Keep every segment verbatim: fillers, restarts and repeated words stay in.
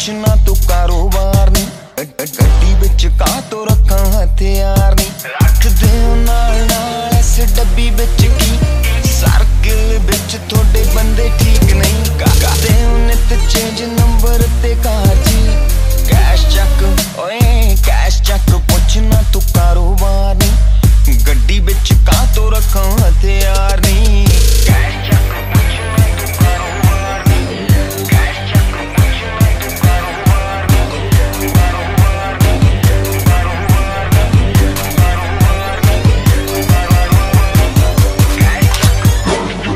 पुछना तू कारोबार नी, गड्डी बिच का तो रखा हथियार नी, रख दे नाल नाल इस डब्बी बिच की, सर्किल बिच थोड़े बंदे ठीक नहीं, का दे नित चेंज नंबर ते काजी, कैश चक ओए कैश चक पुछना तू कारोबार नी, गड्डी बिच का तो रखा हथियार नी, कैश चक पुछना तू कारोबार नी, कैश चक पुछना तू कारोबार नी, कारोबार नी, कारोबार नी, कारोबार नी, कैश चक।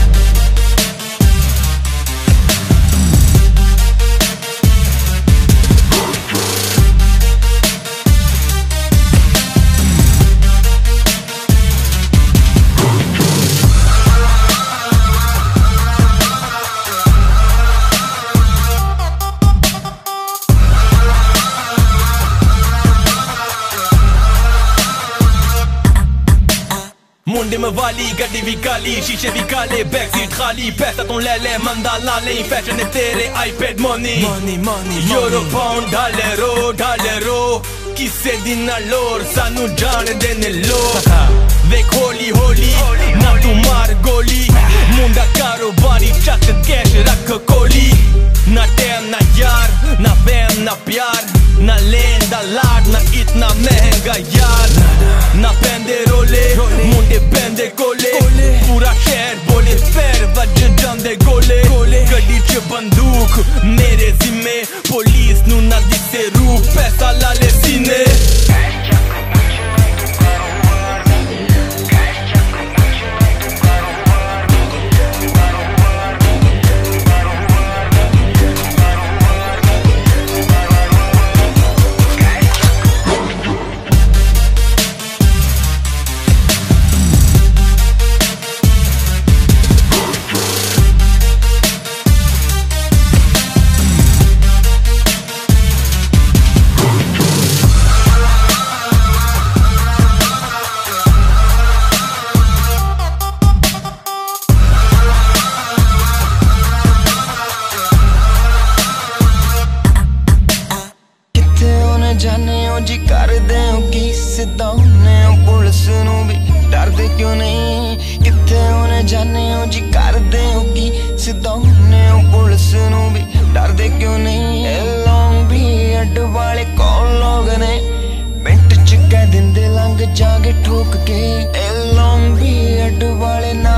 मुंडे में वाली गड्डी भी काली, शीशे भी काले, बैक सीट खाली, पैसा तो ले ले मंदा ला ले, फैशन है तेरे iPad money money money, euro pound डालरो डालरो, किसे दिन ना लोर सानू जान देने लो, देख होली होली ना तू मार गोली, मुंडा कारोबारी चक कैश रख कोली, ना टैम ना यार ना बैम ना प्यार, ना लेन दा लाड ना इतना महंगा यार, ना पैंदे रोले मुंडे पैंदे कोले, पूरा शहर बोले पैर वज जांदे गोले, गड्डी च बंदूक मेरे जिम्मे, पुलिस नू ना दिसे रूप, पैसा ला ले सीने, जाने हो जी कर दे की सिद्धा होने पुलिस नू भी डरदे क्यों नहीं, किथे होने जाने हो जी कर दे की सिद्धा होने पुलिस नू भी डरदे क्यों नहीं, लॉन्ग भी अड वाले कौन लोग ने मिंट च कह दिंदे लंघ जागे ठोक के, लॉन्ग भी अड वाले ना